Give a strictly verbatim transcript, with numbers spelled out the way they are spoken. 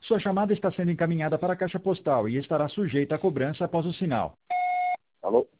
Sua chamada está sendo encaminhada para a caixa postal e estará sujeita a cobrança após o sinal. Alô?